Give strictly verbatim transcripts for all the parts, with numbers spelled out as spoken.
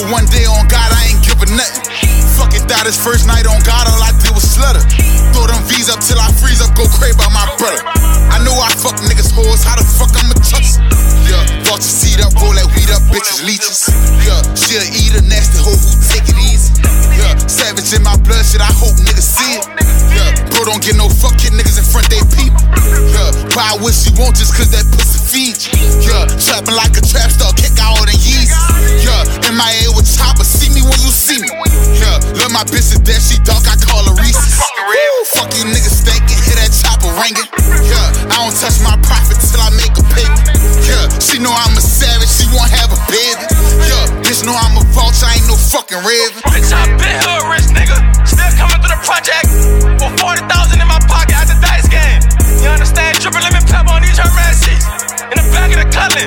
but one day on God, I ain't giving nothing. Fucking thought his first night on God, all I did was slutter. Throw them V's up till I freeze up, go crazy about my brother. I know I fuck niggas hoes, how the fuck I'ma trust? Yeah, bought your seat up, roll that weed up, bitches leeches. Yeah, she a eater, nasty hoe who take it easy. Yeah, savage in my blood, shit, I hope niggas see it. Yeah, bro don't get no fuck hit niggas in front they people. Yeah, buy what she want just cause that pussy feed you. Yeah, trapping like a trap star, kick out all the yeezys. Yeah, M I A with chopper, see me when you see me. Yeah, love my bitch to death, she dark, I call her Reese's. Woo, fuck you niggas stinking, hear that chopper ringing. Yeah, I don't touch my profit till I make a paper. Yeah, she know I'm a savage, she won't have a baby. Yeah, bitch know I'm a vulture, I ain't no fucking raven. Bitch, I been hood rich, nigga. Still coming through the project with forty thousand in my pocket at the dice game. You understand? Triple lemon pepper on these Hermes sheets in the back of the Cullen.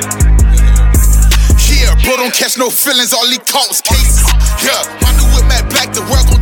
Yeah, bro don't catch no feelings, all he caught was cases. Yeah, my new whip Matt Black, the work on